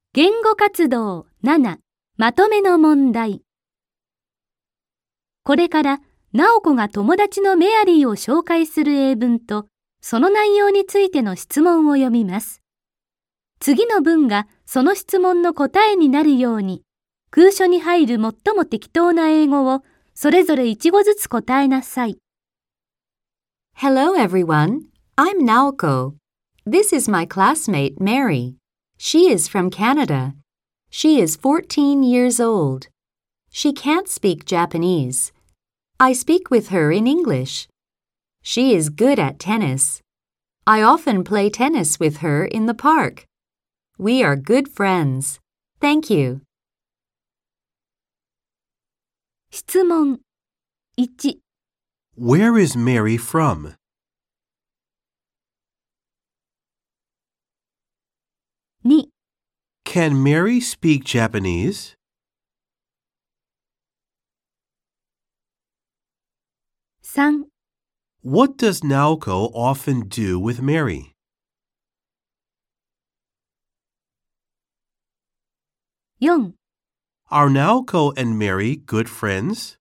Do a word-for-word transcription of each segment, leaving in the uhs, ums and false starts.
言語活動ななまとめの問題。これからなおこが友達のメアリーを紹介する英文とその内容についての質問を読みます。次の文がその質問の答えになるように空所に入る最も適当な英語をそれぞれ一語ずつ答えなさい。 Hello everyone, I'm Naoko. This is my classmate Mary. She is from Canada. She is fourteen years old. She can't speak Japanese. I speak with her in English. She is good at tennis. I often play tennis with her in the park. We are good friends. Thank you. 質問いち、 Where is Mary from? に、 Can Mary speak Japanese? さん、 What does Naoko often do with Mary? よん、 Are Naoko and Mary good friends?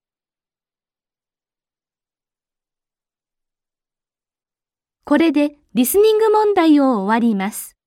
これでリスニング問題を終わります。